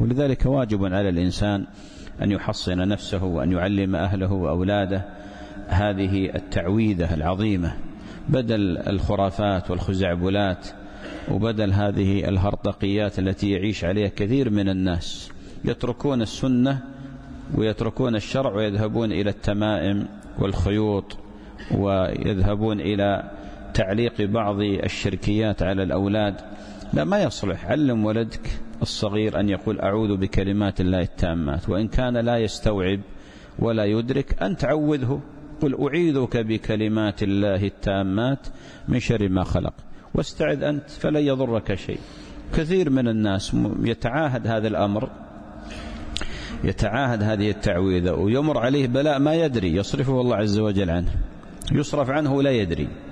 ولذلك واجب على الإنسان أن يحصن نفسه وأن يعلم أهله وأولاده هذه التعويذة العظيمة، بدل الخرافات والخزعبلات وبدل هذه الهرطقيات التي يعيش عليها كثير من الناس، يتركون السنة ويتركون الشرع ويذهبون إلى التمائم والخيوط، ويذهبون إلى تعليق بعض الشركيات على الأولاد. لا، ما يصلح. علم ولدك الصغير أن يقول أعوذ بكلمات الله التامات، وإن كان لا يستوعب ولا يدرك أن تعوذه، قل أعيذك بكلمات الله التامات من شر ما خلق، واستعذ أنت فلن يضرك شيء. كثير من الناس يتعاهد هذا الأمر، يتعاهد هذه التعويذة، ويمر عليه بلاء ما يدري، يصرفه الله عز وجل عنه، يصرف عنه لا يدري.